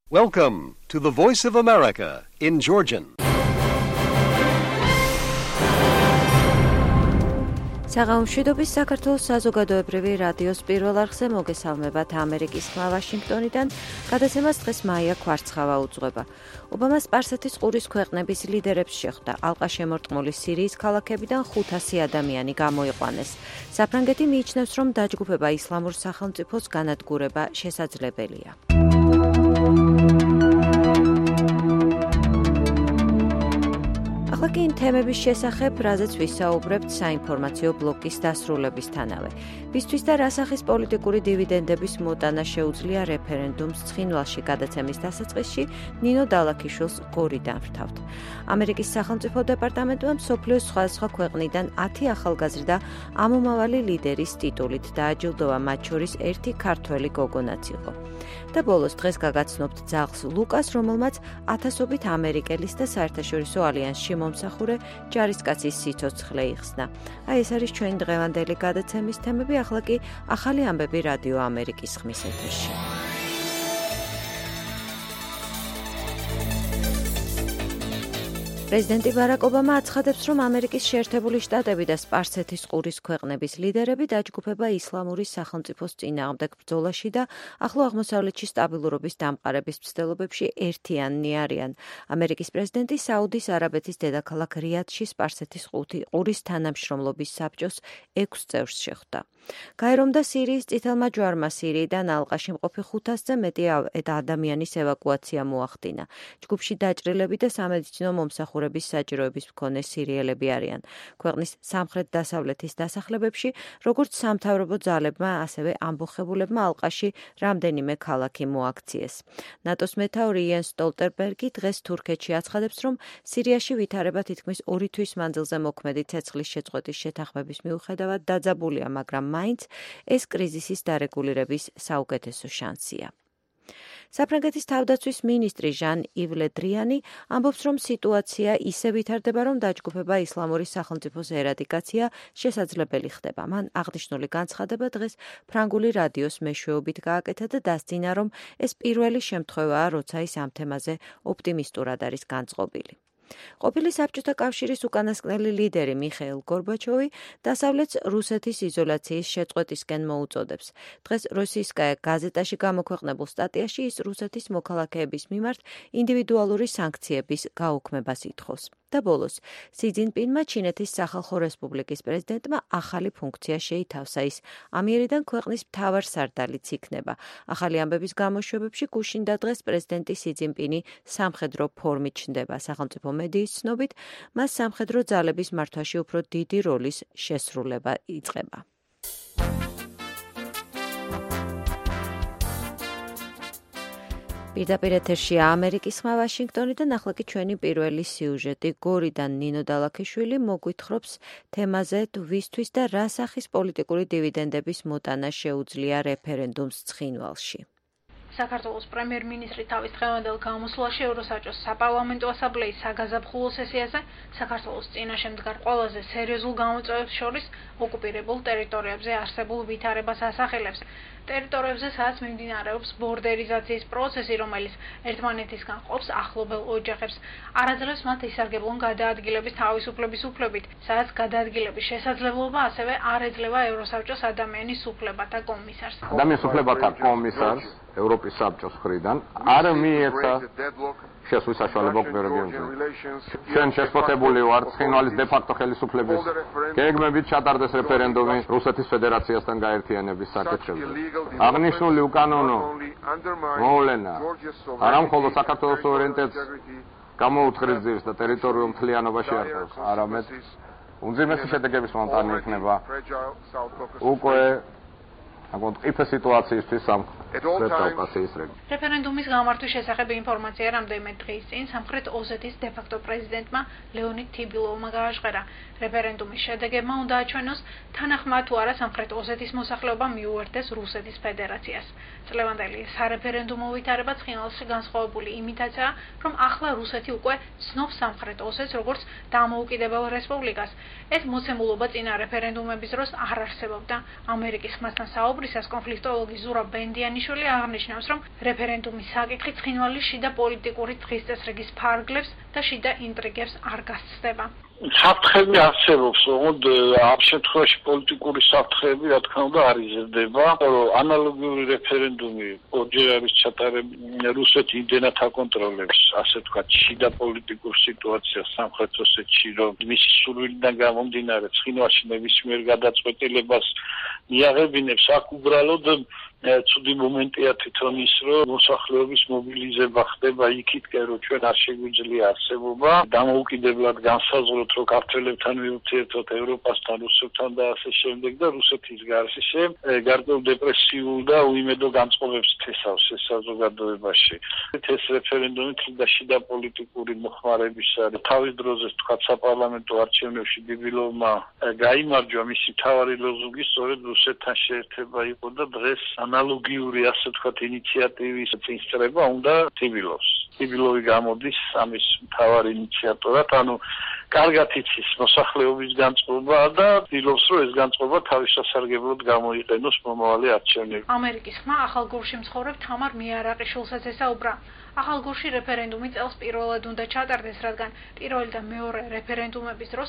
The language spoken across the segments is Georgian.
Welcome to the Voice of America in Georgian. საღამოშვიდობის საქართველოს საზოგადოებრივი რადიოს პირველ არხზე მოგესალმებათ ამერიკის ხმა ვაშინგტონიდან. გადაცემას დღეს მაია კვარცხავა უძღვება. ობამა სპარსეთის ყურის ქვეყნების ლიდერებს შეხვდა. ალყა შემორტყმული სირიის ქალაქებიდან 500 ადამიანი გამოიყვანეს. საფრანგეთი მიიჩნევს, რომ დაჯგუფება ისლამურ სახელმწიფოს განადგურება შესაძლებელია. ახლა კი თემების შესახებ, რაზეც ვისაუბრებთ საინფორმაციო ბლოკის დასრულებისთანავე. ვისთვის და რა სახის პოლიტიკური დივიდენდების მოტანა შეუძლია რეფერენდუმს ცხინვალში გადაცემის დასაწყისში ნინო დალაქიშვილს გორი დამრთავთ. ამერიკის სახელმწიფო დეპარტამენტმა მსოფლიოს სხვადასხვა ქვეყნიდან 10 ახალგაზრდა ამომავალი ლიდერის ტიტულით დააჯილდოვა, მათ შორის ერთი ქართველი გოგონაც იყო. და ბოლოს დღეს გაგაცნობთ ძაღლს ლუკას, რომელმაც ათასობით ამერიკელის და საერთაშორისო ალიანსში მომსახურე ჯარისკაცის სიცოცხლე იხსნა. აი ეს არის ჩვენი დღევანდელი გადაცემის თემები, ახლა კი ახალი ამბები რადიო ამერიკის ხმის ეთერში. პრეზიდენტი ბარაკ ობამა აცხადებს, რომ ამერიკის შეერთებული შტატები და სპარსეთის ყურის ქვეყნების ლიდერები დაჯგუფება ისლამური სახელმწიფოს წინააღმდეგ ბრძოლაში და ახლო აღმოსავლეთში სტაბილურობის დამყარების მცდელობებში ერთიანნი არიან. ამერიკის პრეზიდენტი საუდის არაბეთის დედაქალაქ რიადში სპარსეთის ყურის თანამშრომლობის საბჭოს 6 წევრს შეხვდა. გაერომდა სირიის წითელმა ჯვარმა სირიიდან ალყაში მყოფი 500-ზე მეტი ადამიანის ევაკუაცია მოახდინა. ჯგუფში დაჭრილები და სამედიცინო მომსახურების საჭიროების მქონე სირიელები არიან. ქვეყნის სამხრეთ-დასავლეთის დასახლებებში, როგორც სამთავრობო ძალებმა, ასევე ამბოხებულებმა ალყაში რამდენიმე ქალაქი მოაქციეს. ნატოს მეთაური იენს სტოლტენბერგი დღეს თურქეთში აცხადებს, რომ სირიაში ვითარება თითქმის 2 თვის მანძილზე მოქმედი ცეცხლის შეწყვეტის შეთანხმების მიუხედავად დაძაბულია, მაგრამ მაინც ეს კრიზისის დარეგულირების საუკეთესო შანსია. საფრანგეთის თავდაცვის მინისტრი ჟან-ივ ლე დრიანი ამბობს, რომ სიტუაცია ისე ვითარდება, რომ დაჯგუფება ისლამური სახელმწიფოს ერადიკაცია შესაძლებელი ხდება. მან აღნიშნული განცხადება დღეს ფრანგული რადიოს მეშვეობით გააკეთა და დასძინა, რომ ეს პირველი შემთხვევაა, როცა ის ამ თემაზე ოპტიმისტურად არის განწყობილი. ყოფილი საბჭოთა კავშირის უკანასკნელი ლიდერი მიხეილ გორბაჩოვი დასავლეთს რუსეთის იზოლაციის შეწყვეტისკენ მოუწოდებს. დღეს როსიისკაია გაზეტაში გამოქვეყნებულ სტატიაში ის რუსეთის მოქალაქეების მიმართ ინდივიდუალური სანქციების გაუქმებას ითხოვს. და ბოლოს, სი ძინპინმა ჩინეთის სახალხო რესპუბლიკის პრეზიდენტმა ახალი ფუნქცია შეითავსა, ის ამიერიდან ქვეყნის მთავარსარდალიც იქნება. ახალი ამბების გამოშვებებში გუშინდა დღეს პრეზიდენტი სი ძინპინი სამხედრო ფორმით ჩნდება. სახელმწიფო მედიის ცნობით, მას სამხედრო ძალების მართვაში უფრო დიდი როლის შესრულება იწყება. პირდაპირ ეთერშია ამერიკის ხმა ვაშინგტონიდან, ახლა კი ჩვენი პირველი სიუჟეტი. გორიდან ნინო დალაქიშვილი მოგვითხრობს თემაზე, ვისთვის და რა სახის პოლიტიკური დივიდენდების მოტანა შეუძლია რეფერენდუმს ცხინვალში. საქართველოს პრემიერ-მინისტრი თავის დღევანდელ გამოსვლაში ევროსაბჭოს საპარლამენტო ასამბლეის საგაზაფხულო სესიაზე საქართველოს წინაშე მდგარ ყველაზე სერიოზულ გამოწვევებს შორის ოკუპირებულ ტერიტორიებზე არსებულ ვითარებას ასახელებს. ტერიტორიებზე, სადაც მიმდინარეობს ბორდერიზაციის პროცესი, რომელიც ერთმანეთისგან ყოფს ახლობელ ოჯახებს, არაძლევს მათ ისარგებლონ გადაადგილების თავისუფლების უფლებით, სადაც გადაადგილების შესაძლებლობა ასევე არ ეძლევა ევროსაბჭოს ადამიანის უფლებათა კომისარს. ადამიანის უფლებათა კომისარს ევროპის საბჭოს მხრიდან არ მიეცა შესვლის საშუალება ოკუპირებულ ჩვენ შესაძლებელი ვარ ცხინვალის დე-ფაქტო ხელისუფლების გეგმებით ჩატარდეს რეფერენდუმი რუსეთის ფედერაციასთან გაერთიანების საკითხებზე. აღნიშნული უკანონო მოვლენა არა მხოლოდ საქართველოს სუვერენიტეტს გამოუთხრიზებს და ტერიტორიულ მთლიანობაში არყევს, არამედ უმძიმესი შედეგების მომტანი იქნება უკვე მყიფე სიტუაციისთვის რეფერენდუმის გამართვის შესახებ ინფორმაცია რამდენიმე დღის წინ სამხრეთ ოსეთის დე-ფაქტო პრეზიდენტმა ლეონიდ თიბილოვმა გააჟღერა. რეფერენდუმის შედეგებმა უნდა აჩვენოს თანახმა თუ არა სამხრეთ ოსეთის მოსახლეობა მიუერთდეს რუსეთის ფედერაციას. წლევანდელი სარეფერენდუმო ვითარება ცხინვალში განსხვავებული იმითაცაა, რომ ახლა რუსეთი უკვე ცნობს სამხრეთ ოსეთს როგორც დამოუკიდებელ რესპუბლიკას. ეს მოცემულობა წინა რეფერენდუმების დროს არ არსებობდა. ამერიკის ხმასთან საუბრის უსწავლისას კონფლიქტოლოგი ზურაბ ბენდიანიშვილი აღნიშნავს, რომ რეფერენდუმის საკითხი ცხინვალის შიდა პოლიტიკური დღესდღეობის ფარგლებს და შიდა ინტრიგებს არ გასცდება. საფრთხები არსებობს, ოღონდ ამ შემთხვევაში პოლიტიკური საფრთხეები, რა თქმა უნდა, არ იზრდება, რომ ანალოგიური რეფერენდუმი ორჯერ არის ჩატარებული, რუსეთი იმდენად აკონტროლებს, ასე ვთქვათ, შიდა პოლიტიკურ სიტუაციას სამხრეთ ოსეთში, რომ მისი სურვილიდან გამომდინარე ცხინვალში ნებისმიერ გადაწყვეტილებას მიაღებინებს, აქ უბრალოდ ცუდი მომენტია თვითონ ის, რომ მოსახლეობის მობილიზება ხდება იქითკენ, რომ ჩვენ არ შეგვიძლია არსებობა, დამოუკიდებლად განსაზღვროთ, რომ ქართველებთან მიურთიერთოთ ევროპასთან, რუსეთთან და ასე შემდეგ და რუსეთის გარშემო გარკვეულ დეპრესიულ და უიმედო განწყობებს თესავს ეს საზოგადოებაში. ეს რეფერენდუმი თლიდა შიდა პოლიტიკური მოხმარებისა და თავის დროზე თქვა საპარლამენტო არჩევნებში ბიბილოვმა გაიმარჯვა მისი მთავარი ლოზუნგი სწორედ რუსეთთან შეერთება იყო და დღეს ანალოგიური ასე ვთქვათ ინიციატივის წინსწრება უნდა თბილოვს. თბილოვი გამოდის ამის მთავარ ინიციატორად, ანუ კარგად იცის მოსახლეობის განწყობა და თბილოვს რომ ეს განწყობა თავის სასარგებლოდ გამოიყენოს მომავალი არჩევნებში. ამერიკის ხმა ახალგორში მცხოვრებ თამარ მიარაყიშვილსაც ესაუბრა. ახალგორში რეფერენდუმი წელს პირველად უნდა ჩატარდეს, რადგან პირველი და მეორე რეფერენდუმების დროს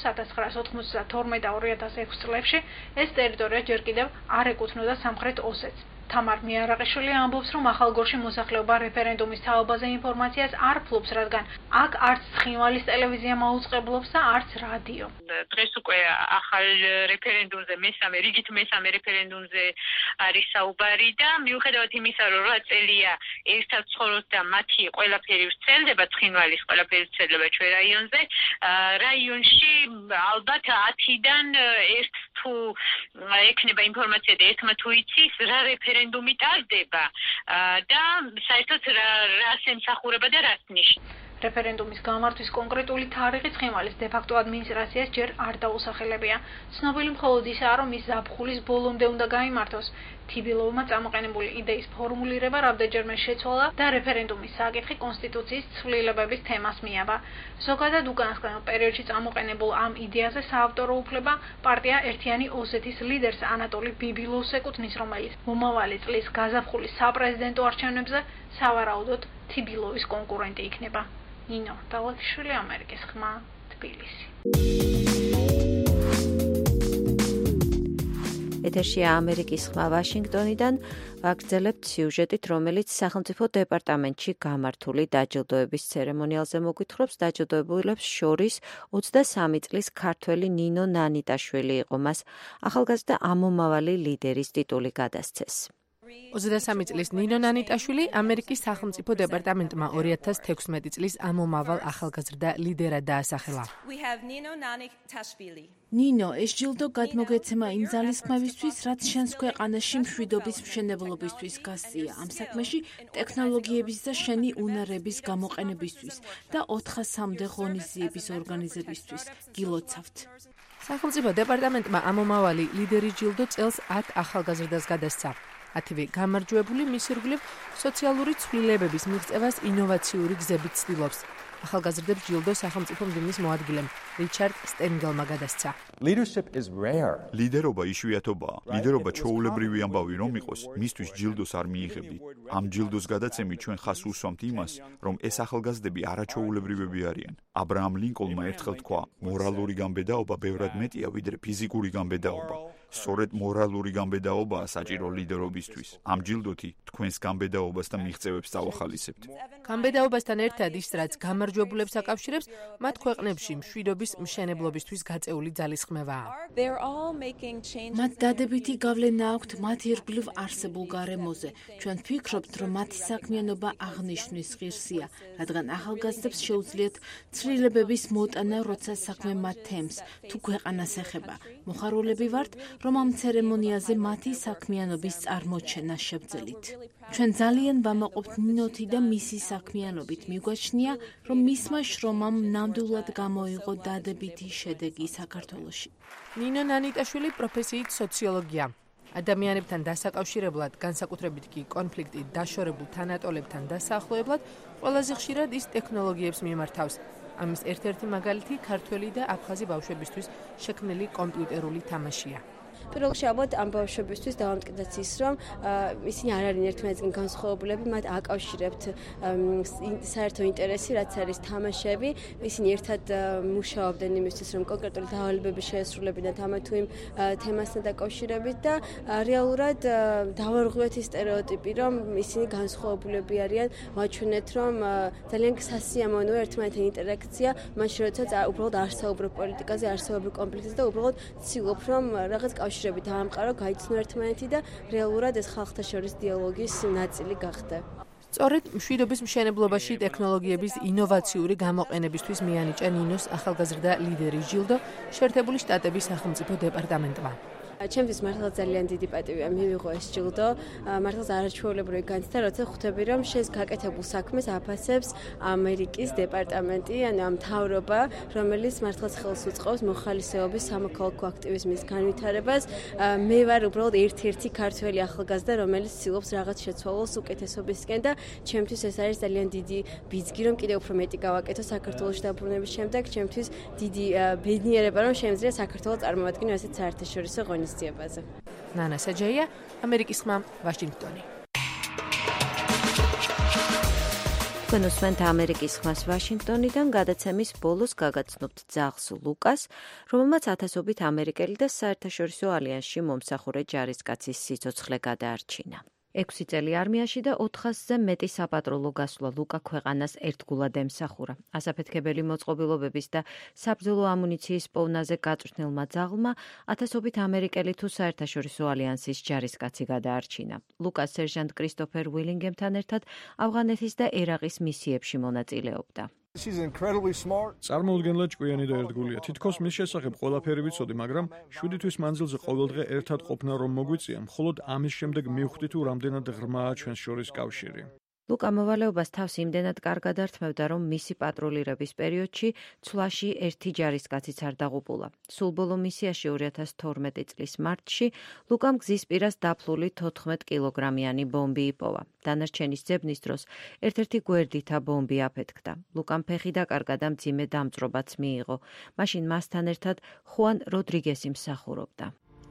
1992 და 2006 წლებში ეს ტერიტორია ჯერ კიდევ არ ეკუთვნოდა სამხრეთ ოსეთს. თამარ მიარაყიშვილი ამბობს, რომ ახალგორში მოსახლეობა რეფერენდუმის თაობაზე ინფორმაციას არ ფლობს, რადგან აქ არც ცხინვალის ტელევიზია მაუწყებლობს და არც რადიო. დღეს უკვე ახალ რეფერენდუმზე რიგით მესამე რეფერენდუმზე არის საუბარი და მიუხედავად იმისა, რომ 8 წელია ერთად ცხოვრობთ და მათი ყველაფერი ვრცელდება, ცხინვალის ყველაფერი ვრცელდება ჩვენ რაიონზე, რაიონში ალბათ 10-დან ერთ თუ ექნება ინფორმაცია და ერთმა თუ იცის რა რეფერენდუმი ტარდება და საერთოდ რას ემსახურება და რას ნიშნავს. რეფერენდუმის გამართვის კონკრეტული თარიღი ცხინვალის დე-ფაქტო ადმინისტრაციას ჯერ არ დაუსახელებია. ცნობილი მხოლოდ ისაა, რომ ის ზაფხულის ბოლომდე უნდა გაიმართოს. თბილოვმა წამოყენებული იდეის ფორმულირება რამდენჯერმე შეცვალა და რეფერენდუმის საკითხი კონსტიტუციის ცვლილებების თემას მიაბა. ზოგადად უკანასკნელ პერიოდში წამოყენებულ ამ იდეაზე საავტორო უფლება პარტია ერთიანი ოსეთის ლიდერს ანატოლი ბიბილოვს ეკუთვნის, რომელიც მომავალი წლის გაზაფხულის საპრეზიდენტო არჩევნებზე სავარაუდოდ თბილოვის კონკურენტი იქნება. ნინო დალაშვილი, ამერიკის ხმა, თბილისი. ეთერშია ამერიკის ხმა ვაშინგტონიდან. ვაგრძელებთ სიუჟეტით, რომელიც სახელმწიფო დეპარტამენტში გამართული დაჯილდოების ცერემონიალზე მოგვითხრობს. დაჯილდოებულებს შორის 23 წლის ქართველი ნინო ნანიტაშვილი იყო. მას ახალგაზრდა ამომავალი ლიდერის ტიტული გადასცეს. 23 წლის ნინო ნანიტაშვილი ამერიკის სახელმწიფო დეპარტამენტმა 2016 წლის ამომავალ ახალგაზრდა ლიდერად დაასახელა. ნინო, ეს ჯილდო გადმოგეცემა იმ ძალისხმევისთვის, რაც შენს ქვეყანაში მშვიდობის მშენებლობისთვის გასწია, ამ საქმეში ტექნოლოგიების და შენი უნარების გამოყენებისთვის და 400-მდე ღონისძიების ორგანიზებისთვის. გილოცავთ. სახელმწიფო დეპარტამენტმა ამომავალი ლიდერის ჯილდო წელს 10 ახალგაზრდას გადასცა. 10-ვე გამარჯვებული მის ირგვლივ სოციალური ცვლილებების მიღწევას ინოვაციური გზებით ცდილობს. ახალგაზრდებს ჯილდო სახელმწიფო მდივნის მოადგილემ რიჩარდ სტენგელმა გადასცა. ლიდერობა იშვიათობაა. ლიდერობა ჩვეულებრივი ამბავი რომ იყოს, მისთვის ჯილდოს არ მიიღებდით. ამ ჯილდოს გადაცემით ჩვენ ხაზს უსვამთ იმას, რომ ეს ახალგაზრდები არაჩვეულებრივები არიან. აბრაამ ლინკოლნმა ერთხელ თქვა, მორალური გამბედაობა ბევრად მეტია ვიდრე ფიზიკური გამბედაობა. სწორედ მორალური გამბედაობაა საჭირო ლიდერობისთვის. ამ ჯილდოთი თქვენს გამბედაობას და მიღწევებს დავახალისებთ. გამბედაობასთან ერთად ის, რაც გამარჯვებულებს აკავშირებს, მათ ქვეყნებში მშვიდობის მშენებლობისთვის გაწეული ძალისხმევაა. მათ დადებითი გავლენა აქვთ მათ ირგვლივ არსებულ გარემოზე. ჩვენ ვფიქრობთ, რომ მათი საქმიანობა აღნიშვნის ღირსია, რადგან ახალგაზრდებს შეუძლიათ ცვლილებების მოტანა, როცა საქმე მათ თემს, თუ ქვეყანას ეხება. მოხარულები ვართ, რომ ამ ცერემონიაზე მათი საქმიანობის წარმოჩენა შევძელით. ჩვენ ძალიან ვამაყობთ ნინოთი და მისი საქმიანობით. მიგვაჩნია, რომ მისმა შრომამ ნამდვილად გამოიღო დადებითი შედეგი საქართველოში. ნინო ნანიტაშვილი პროფესიით სოციოლოგია. ადამიანებთან დასაკავშირებლად, განსაკუთრებით კი კონფლიქტით დაშორებულ თანატოლებთან დასაახლოებლად, ყველაზე ხშირად ის ტექნოლოგიებს მიმართავს. ამის ერთ-ერთი მაგალითი ქართველი და აფხაზი ბავშვებისთვის შექმნილი კომპიუტერული თამაშია. პირველ რიგში ალბათ ამ ბავშვებისთვის დავამტკიცეთ ის, რომ ისინი არ არიან ერთმანეთისგან განსხვავებულები, მათ აკავშირებთ საერთო ინტერესი, რაც არის თამაშები. ისინი ერთად მუშაობდნენ იმისთვის, რომ კონკრეტული დავალებები შეესრულებინათ ამა თუ იმ თემასთან დაკავშირებით და რეალურად დავარღვიოთ ის სტერეოტიპი, რომ ისინი განსხვავებულები არიან, ვაჩვენეთ, რომ ძალიან სასიამოვნოა ერთმანეთთან ინტერაქცია, მაშინ როდესაც უბრალოდ არ საუბრობ პოლიტიკაზე, არ საუბრობ კონფლიქტზე და უბრალოდ ცდილობ, რომ რაღაც კავშირები დაამყარო, გაიცნო ერთმანეთი და რეალურად ეს ხალხთა შორის დიალოგის ნაწილი გახდა. სწორედ მშვიდობის მშენებლობაში ტექნოლოგიების ინოვაციური გამოყენებისთვის მიანიჭა ნინოს ახალგაზრდა ლიდერი ჯილდო შეერთებული შტატების სახელმწიფო დეპარტამენტმა. ჩემთვის მართლა ძალიან დიდი პატივია მივიღო ეს ჯილდო. მართლა არაჩვეულებრივი განცდა, როცა ხვდები, რომ შენს გაკეთებულ საქმეს აფასებს ამერიკის დეპარტამენტი, ანუ ამ მთავრობა, რომელიც მართლა ხელს უწყობს მოხალისეობის სამოქალაქო აქტივიზმის განვითარებას. მე ვარ უბრალოდ ერთ-ერთი ქართველი ახალგაზრდა, რომელიც ცდილობს რაღაც შეცვალოს უკეთესობისკენ და ჩემთვის ეს არის ძალიან დიდი ბიძგი, რომ კიდევ უფრო მეტი გავაკეთო საქართველოს დაბრუნების შემდეგ. ჩემთვის დიდი ბედნიერება, რომ შემიძლია საქართველოს წარმოვადგინო ასეთ საერთაშორისო ღონისძიებაზე. ნანა საჯაია, ამერიკის ხმა, ვაშინგტონი. თქვენ უსმენთ ამერიკის ხმას ვაშინგტონიდან, გადაცემის ბოლოს გაგაცნობთ ძაღლს ლუკას, რომელმაც ათასობით ამერიკელი და საერთაშორისო ალიანსში მომსახურე ჯარისკაცის სიცოცხლე გადაარჩინა. 6 წელი არმიაში და 400-ზე მეტი საპატრულო გასვლა ლუკა ქვეყანას ერთგულად ემსახურა. ასაფეთქებელი მოწყობილობების და საბრძოლო ამუნიციის პოვნაზე გაწვრთნილმა ძაღლმა ათასობით ამერიკელი თუ საერთაშორისო ალიანსის ჯარისკაცი გადაარჩინა. ლუკა სერჟანტ კრისტოფერ უილინგემთან ერთად ავღანეთის და ერაყის მისიებში მონაწილეობდა. წარმოუდგენლად ჭკვიანი და ერთგულია. თითქოს მის შესახებ ყველაფერი ვიცოდი, მაგრამ 7 თვის მანძილზე ყოველდღე ერთად ყოფნა რომ მოგვიწია, მხოლოდ ამის შემდეგ მივხვდი თუ რამდენად ღრმაა ჩვენს შორის კავშირი. ლუკა მოვალეობას თავს იმდენად კარგად ართმევდა, რომ მისი პატრულირების პერიოდში ცვლაში ერთი ჯარისკაციც არ დაღუპულა. სულ ბოლო მისიაში 2012 წლის მარტში ლუკამ გზის პირას დაფლული 14 კილოგრამიანი ბომბი იპოვა. დანარჩენის ძებნის დროს ერთ-ერთი გვერდითა ბომბი აფეთქდა. ლუკამ ფეხი დაკარგა და მძიმე დამწვრობაც მიიღო. მაშინ მასთან ერთად ხუან როდრიგესი მსახურობდა.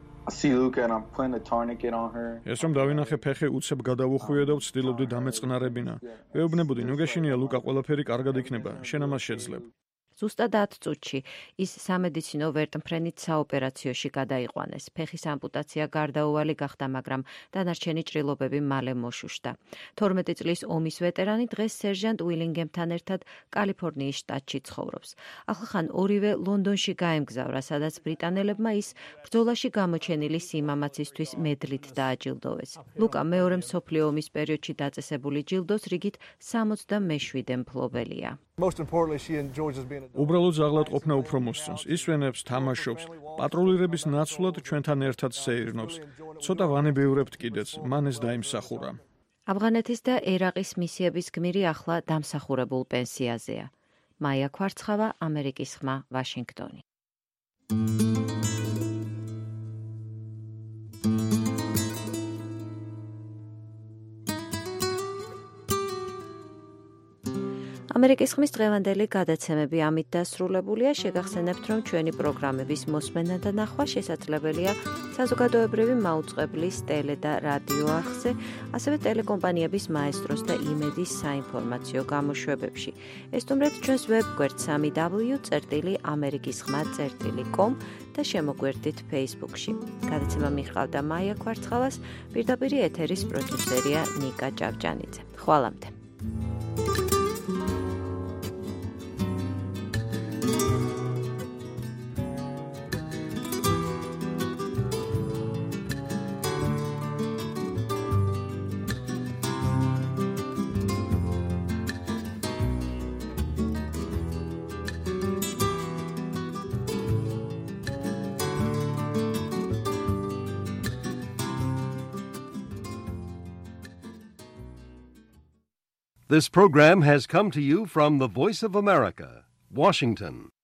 ეს რომ დავინახე ფეხი უცებ გადავუხვიე და ვცდილობდი დამეწყნარებინა. ვეუბნებოდი, ნუ გეშინია ლუკა, ყველაფერი კარგად იქნება, შენ ამას შეძლებ. ზუსტად 10 წუთში ის სამედიცინო ვერტმფრენით საოპერაციოში გადაიყვანეს. ფეხის ამპუტაცია გარდაუვალი გახდა, მაგრამ დანარჩენი ჭრილობები მალე მოშუშდა. 12 წლის ომის ვეტერანი დღეს სერჟანტ უილინგემთან ერთად კალიფორნიის შტატში ცხოვრობს. ახლახან ორივე ლონდონში გაემგზავრა, სადაც ბრიტანელებმა ის ბრძოლაში გამოჩენილი სიმამაცისთვის მედლით დააჯილდოვეს. ლუკა მეორე მსოფლიო ომის პერიოდში დაწესებული ჯილდოს რიგით 67 მფლობელია. უბრალოდ ზაღლად ყოფნა უფრო მოსწონს. ისვენებს, თამაშობს, პატრულირების ნაცვლად ჩვენთან ერთად სეირნობს. ცოტა ვანებეურებთ კიდეც, მან ეს დაიმსახურა. ავღანეთის და ერაყის მისიების გმირი ახლა დამსახურებულ პენსიაზეა. მაია ქვარცხავა, ამერიკის ხმა, ვაშინგტონი. ამერიკის ხმის დღევანდელი გადაცემები ამით დასრულებულია. შეგახსენებთ, რომ ჩვენი პროგრამების მოსმენა და ნახვა შესაძლებელია საზოგადოებრივი მაუწყებლის ტელე და რადიო არხზე, ასევე ტელეკომპანიების მაესტროს და იმედის საინფორმაციო გამოშვებებში. ესტუმრეთ ჩვენს ვებგვერდ www.amerikiskhma.com და შემოგვერდით Facebook-ში. გადაცემა მიჰყავდა მაია ქვარცხავას, პირდაპირ ეთერის პროდიუსერია ნიკა ჭავჭანიძე. ხვალამდე. This program has come to you from the Voice of America, Washington.